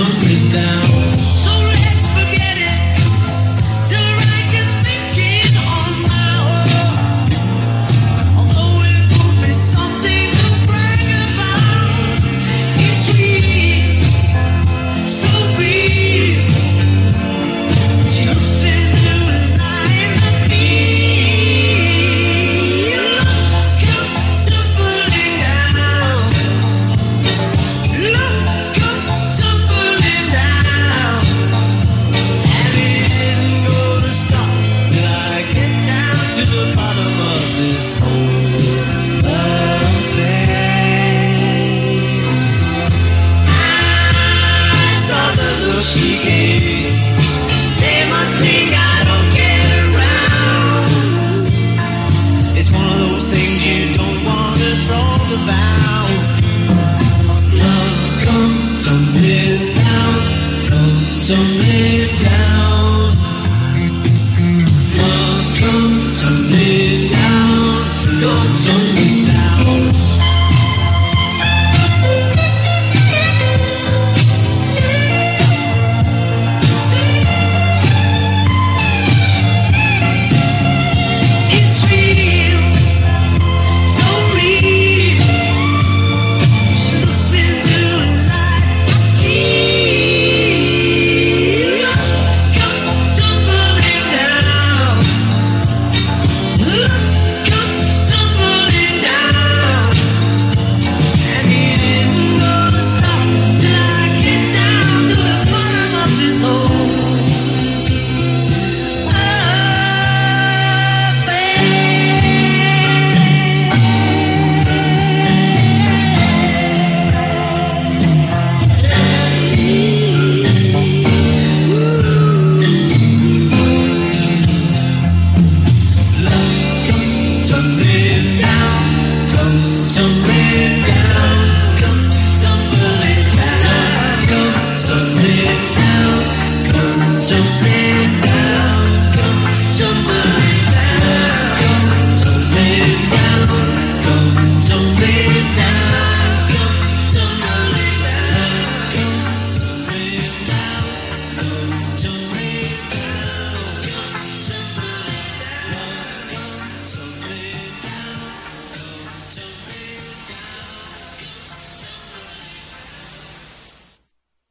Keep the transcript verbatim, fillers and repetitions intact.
tumbling down. So let's forget it till I can think it on my own. Although it would be something to brag about, it's sweet, so brief. Choosing to lie with me. Look, come tumbling down. Look, come tumbling down. And it isn't gonna stop till I get down to the bottom of this whole affair. I saw the look she gave. They must think I don't get around. It's one of those things you don't wanna talk about. Love come tumbling down, come tumbling